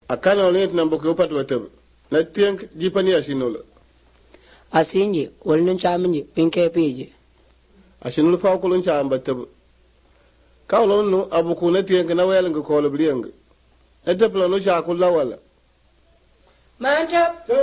akana ne tna mboko pat wata na tienk jipani asinol asinji wolnun chaminji pinke piji asinol fa ko lun chamba tab kawlon no abuku na tienk na wel nga ko blieng etapla no cha kula wala mantap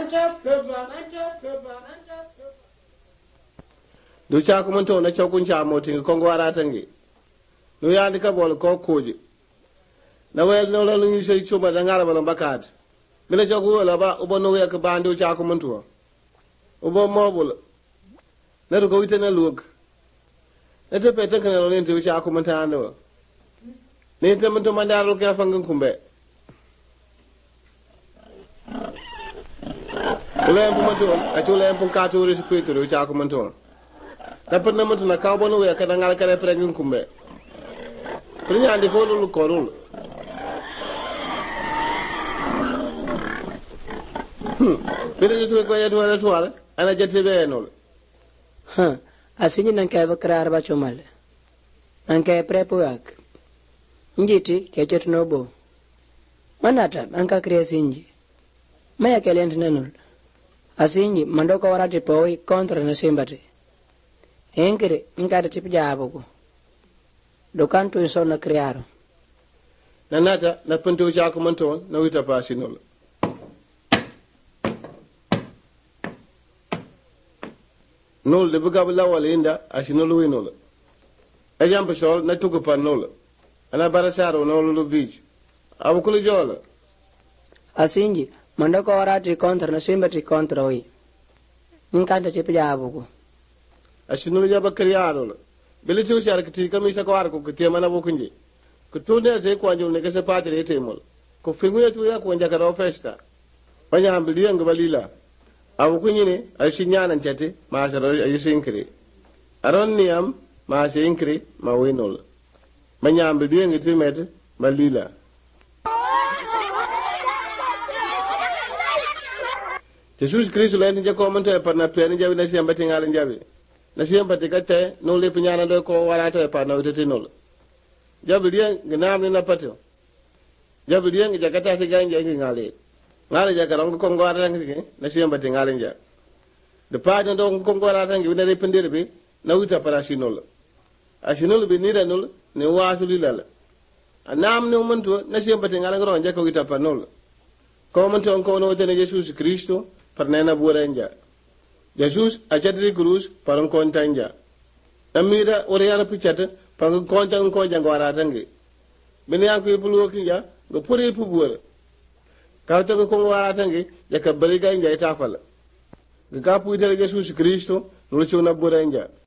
do cha ko monto na cha kun cha motin ko ngwara tangi no yandi ka bol ko koji na wel no lo ni sai chuma da ngala bala bakat bila cha ko wala ba ubo no ya ka bando cha ko monto ubo mobul na ro ko witena luk ete pete kana lo ni cha ko monta ando ni te monto mandaro ka fangan kumbe ule mpu monto achule mpu ka to ri spirito cha ko monto na pernah monto na ka bono ya ka ngala ka reprengun kumbe Prinya andi ko lu korul. Bida jitu ko yetu wala tuwala ana jette be enol. Asinyi nan kay bakrar ba chomal. Nan kay prepoak. Njiti ke jetu no bo. Manata anka kre sinji. Maya kelent nanul. Asinyi mandoko warati poi kontra na simbati. Engere ingada tipja aboko. Dokanto insona crearam. Nanata na punto cha kumanto na wita pasinol. Nol de buga bla wala inda asinol winol. Ajam pashol na tuku panol. Ana barasaro nol lu beach. Abukulu jola. Asinji mandoko warati kontra na simbati kontra oi. Ninkanta chipja abuko. Asinol jaba crearam. Beli tu shar kiti kami sa kwar ko kiti mana bokunji ko to ne te ko anjul ne ke se padre te mol ko finguye tu ya ko njaka ro festa banya ambili ng balila awu kunyi ne ay sinyana chete ma sa ro ay sinkri aron niam ma sinkri ma winol banya ambili ng ti met balila Jesus Christ le ni ko monte par na pe ni jabi na siamba tingal njabi na siamba tikate no le pinyana do ko warata pa na utete nol jabilia gnam ni na patio jabilia ngi jakata se ganje ngi ngale jakara ko ngwara ngi na siamba tingal nja de pa do ko ngwara ngi na le pendere be na uta para sinol asinol be nira nol ne wasu lilala anam ne monto na siamba tingal ngro nja ko uta pa nol ko monto ko no tene Jesus Cristo par nena burenja Jesus ajadri cruz parang kontanja amira oriana pichata parang kontang konjang waratangi bini yang ku pulu kinja go puri pu buora ka to ko waratangi ya ka baliga inja itafala ga pu ite Jesus Cristo no chuna burenja